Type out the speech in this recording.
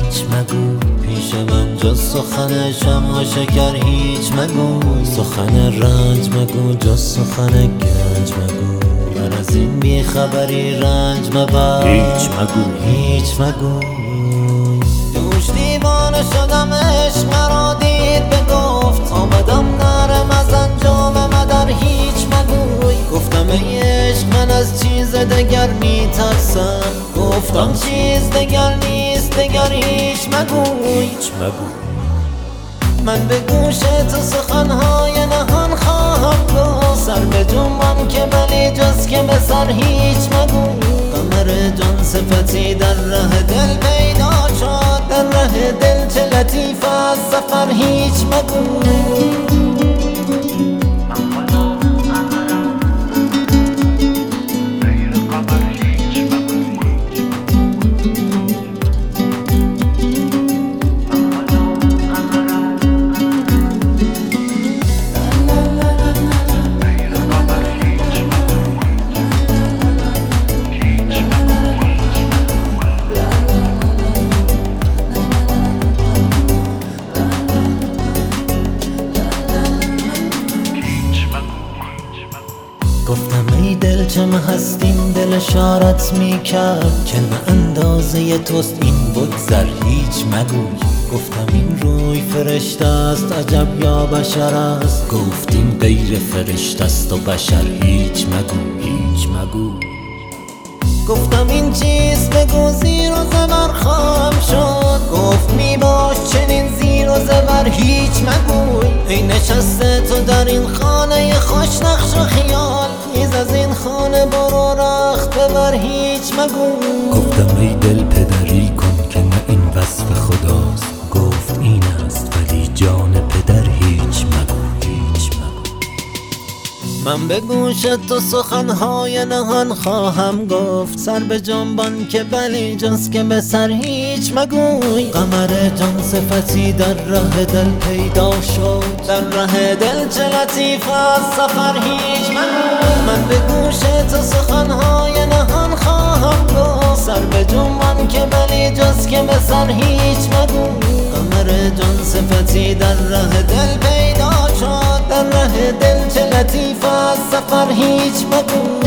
هیچ مگو پیش من جز سخن شمع و شکر هیچ مگو سخن رنج مگو جز سخن گنج مگو من از این بیخبری رنج مبر هیچ مگو هیچ مگو دوش دیوانه شدم عشق مرا دید بگفت آمدم نرم از انجام مدر هیچ مگوی گفتم ای عشق من از چیز دگر میترسم گفتم چیز دگر نیست دگر هیچ مگوی هیچ مگو من به گوش تو سخنهای نهان خواهم گفت سر به جنبم که ولی جز که به سر هیچ مگو قمر جان صفتی در ره دل پیدا شد در ره دل چه لطیف از سفر هیچ مگو گفتم ای دل چه هستیم دل اشارت میکرد که نه اندازه توست این بگذر هیچ مگوی گفتم این روی فرشته است عجب یا بشر است گفتیم غیر فرشته است و بشر هیچ مگو هیچ مگو گفتم این چیست بگو زیر و زبر خواهم شد گفت می باش چنین زیر و زبر هیچ مگوی ای نشسته تو در این خانه خوش نقش و خیال خیز از این خانه برو رخت ببر هیچ مگو گفتم ای دل پدری کن که نه این وصف خداست گفت این است ولی جان پدر هیچ مگو هیچ مگو من به گوش تو سخنهای نهان خواهم گفت سر به جنبان که بلی جز که به سر هیچ مگوی قمر جان صفتی در راه دل پیدا شد در راه دل چه لطیف از سفر هیچ مگو من به گوش تو سخنهای نهان خواهم گفت سر به جنبان که بلی جز که به سر هیچ مگو قمر جان صفتی در راه دل پیدا شد در راه دل چه لطیف از سفر هیچ مگو